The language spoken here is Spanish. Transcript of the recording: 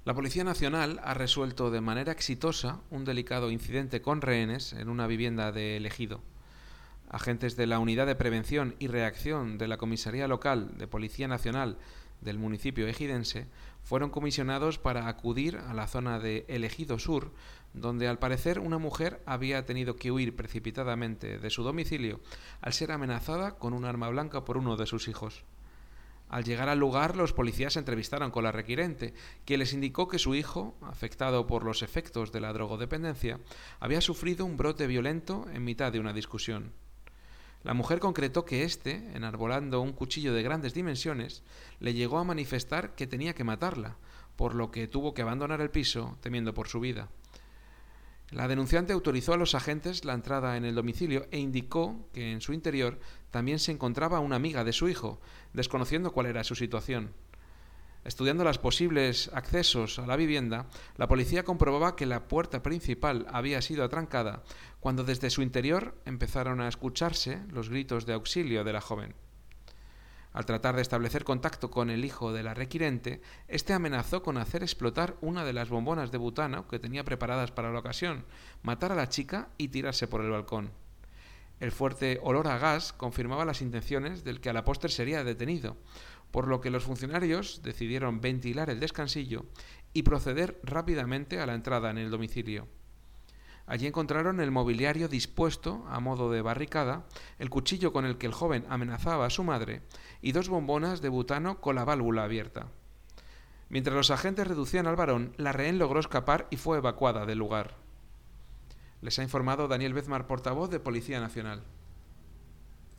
La Policía Nacional ha resuelto de manera exitosa un delicado incidente con rehenes en una vivienda de El Ejido. Agentes de la Unidad de Prevención y Reacción de la Comisaría Local de Policía Nacional del municipio ejidense fueron comisionados para acudir a la zona de El Ejido Sur, donde al parecer una mujer había tenido que huir precipitadamente de su domicilio al ser amenazada con un arma blanca por uno de sus hijos. Al llegar al lugar, los policías se entrevistaron con la requirente, quien les indicó que su hijo, afectado por los efectos de la drogodependencia, había sufrido un brote violento en mitad de una discusión. La mujer concretó que éste, enarbolando un cuchillo de grandes dimensiones, le llegó a manifestar que tenía que matarla, por lo que tuvo que abandonar el piso, temiendo por su vida. La denunciante autorizó a los agentes la entrada en el domicilio e indicó que en su interior también se encontraba una amiga de su hijo, desconociendo cuál era su situación. Estudiando los posibles accesos a la vivienda, la policía comprobaba que la puerta principal había sido atrancada cuando desde su interior empezaron a escucharse los gritos de auxilio de la joven. Al tratar de establecer contacto con el hijo de la requirente, este amenazó con hacer explotar una de las bombonas de butano que tenía preparadas para la ocasión, matar a la chica y tirarse por el balcón. El fuerte olor a gas confirmaba las intenciones del que a la postre sería detenido, por lo que los funcionarios decidieron ventilar el descansillo y proceder rápidamente a la entrada en el domicilio. Allí encontraron el mobiliario dispuesto a modo de barricada, el cuchillo con el que el joven amenazaba a su madre y dos bombonas de butano con la válvula abierta. Mientras los agentes reducían al varón, la rehén logró escapar y fue evacuada del lugar. Les ha informado Daniel Bezmar, portavoz de Policía Nacional.